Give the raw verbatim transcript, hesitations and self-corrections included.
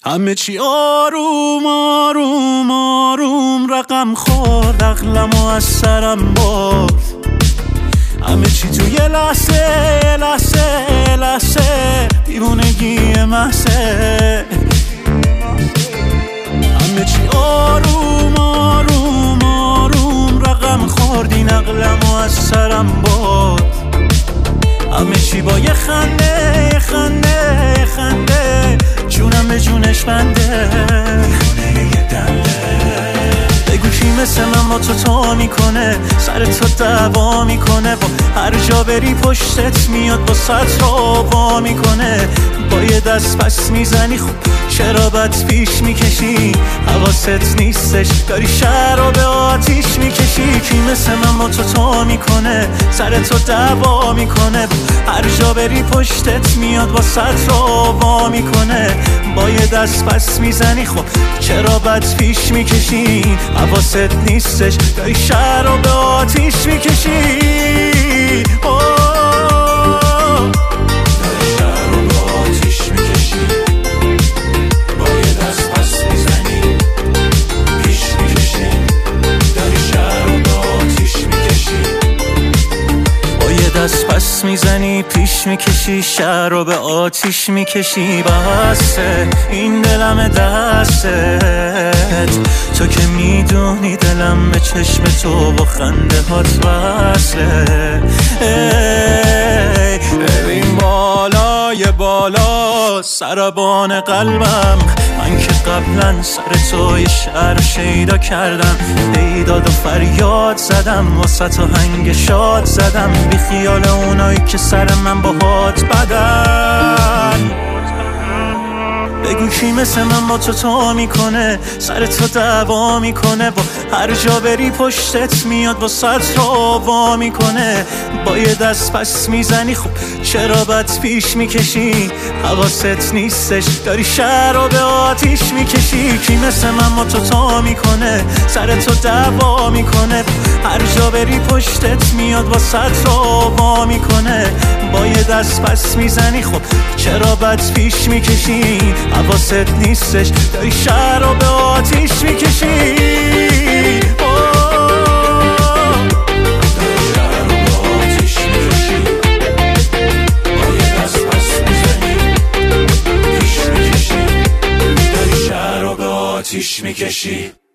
همه چی آروم آروم آروم رقم خورد، عقلمو از سرم برد. همه چی توی لحظه لحظه لحظه دیوونگی محضه. همه چی آروم آروم آروم رقم خورد، این عقلمو از سرم برد. همه چی با یه خنده خنده خنده جونم به جونش بنده. بگو کی مثل من با تو تو میکنه، سر تو دعوا میکنه، با هر جا بری پشتت میاد با سطر وا میکنه. با یه دست پس میزنی خب چرا بد پیش میکشی؟ حواست نیستش داری شهر رو به آتیش میکشی. کی مثل من با تو تو میکنه، سر تو دعوا میکنه، هر جا بری پشتت میاد با سطر وا میکنه. با یه دست پس میزنی خب چرا بد پیش میکشی؟ حواست نیستش داری شهر رو به آتیش میکشی. دست پس میزنی پیش میکشی، شهر رو به آتیش میکشی. بسه این دلم دستت، تو که میدونی دلم به چشم تو با خنده هات وصله. ببین بالای بالا سربان قلبم، من که قبلا سر تو یه شعر شیدا کردم، پیداد و فریاد زدم، واسه تو هنگ شاد زدم، بی خیال اونایی که سر من با هات بدن. بگو کی مثل من با تو تو میکنه، سر تو دعوا میکنه، با هر جا بری پشتت میاد با سطر وا میکنه. با یه دست پس میزنی خب چرا بد پیش میکشی؟ حواست نیستش داری شهر رو به آتیش میکشی. کی مثل من با تو تو میکنه، سر تو دعوا میکنه، هر جا بری پشتت میاد با سطر وا میکنه. با یه دست پس میزنی خب چرا بد پیش میکشی؟ حواست نیستش داری شهر رو به آتیش میکشی. آتیش میکشی